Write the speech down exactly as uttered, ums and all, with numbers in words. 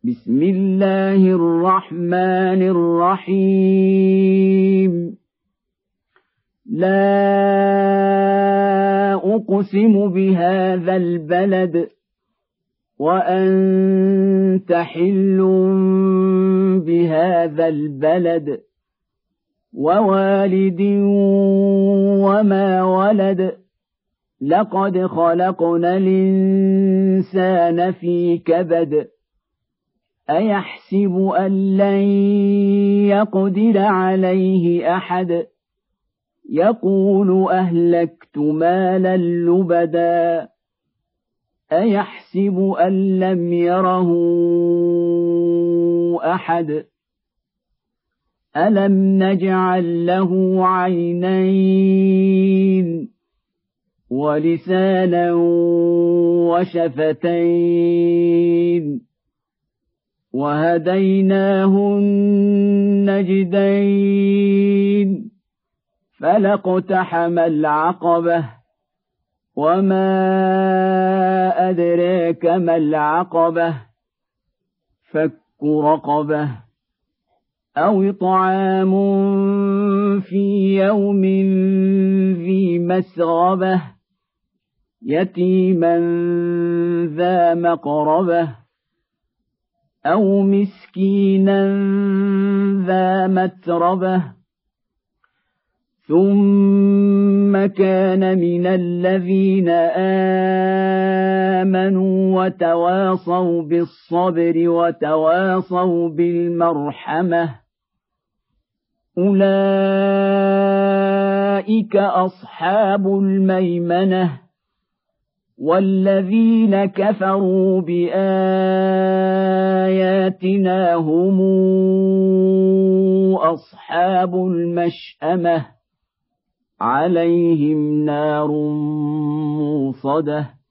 بسم الله الرحمن الرحيم لا أقسم بهذا البلد وأنت حل بهذا البلد ووالد وما ولد لقد خلقنا الإنسان في كبد أيحسب أن لن يقدر عليه أحد يقول أهلكت مالا لبدا أيحسب أن لم يره أحد ألم نجعل له عينين ولسانا وشفتين وهديناه النجدين فلاقتحم العقبة وما أدراك ما العقبة فك رقبة أو إطعام في يوم ذي مسغبة يتيما ذا مقربة أو مسكينا ذا متربة ثم كان من الذين آمنوا وتواصوا بالصبر وتواصوا بالمرحمة أولئك أصحاب الميمنة والذين كفروا بآياتنا هم أصحاب المشأمة عليهم نار موصدة